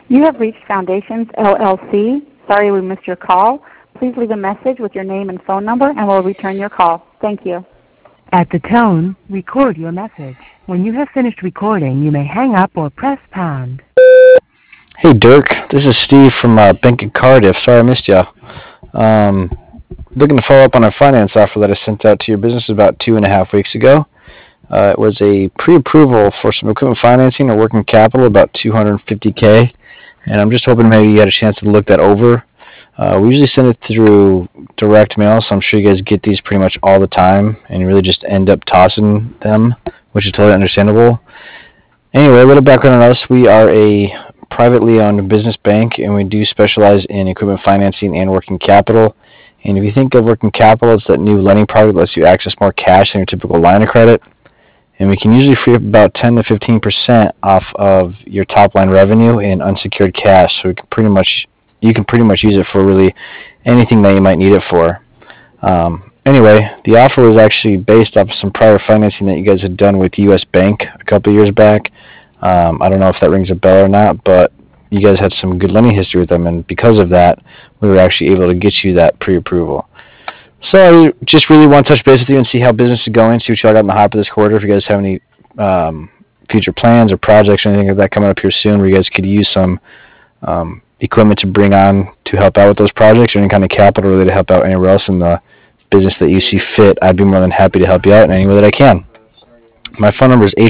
You have reached Foundations LLC. Sorry we missed your call. Please leave a message with your name and phone number, and we'll return your call. Thank you. At the tone, record your message. When you have finished recording, you may hang up or press pound. Hey Dirk, this is Steve from Bank of Cardiff. Sorry I missed you. Looking to follow up on a finance offer that I sent out to your business about 2.5 weeks ago. It was a pre-approval for some equipment financing or working capital, about $250K, and I'm just hoping maybe you had a chance to look that over. We usually send it through direct mail, so I'm sure you guys get these pretty much all the time, and you really just end up tossing them, which is totally understandable. Anyway, a little background on us. We are a privately owned business bank, and we do specialize in equipment financing and working capital. And if you think of working capital, it's that new lending product that lets you access more cash than your typical line of credit. And we can usually free up about 10 to 15% off of your top line revenue in unsecured cash. So you can pretty much use it for really anything that you might need it for. Anyway, the offer was actually based off of some prior financing that you guys had done with U.S. Bank a couple of years back. I don't know if that rings a bell or not, but you guys had some good lending history with them, and because of that, we were actually able to get you that pre-approval. So I just really want to touch base with you and see how business is going, see what y'all got in the hopper this quarter. If you guys have any future plans or projects or anything like that coming up here soon where you guys could use some equipment to bring on to help out with those projects, or any kind of capital really to help out anywhere else in the business that you see fit, I'd be more than happy to help you out in any way that I can. My phone number is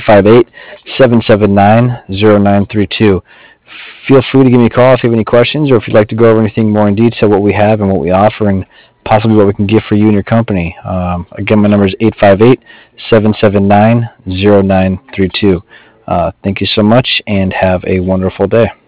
858-779-0932. Feel free to give me a call if you have any questions, or if you'd like to go over anything more in detail, what we have and what we offer, and possibly what we can get for you and your company. Again, my number is 858-779-0932. Thank you so much, and have a wonderful day.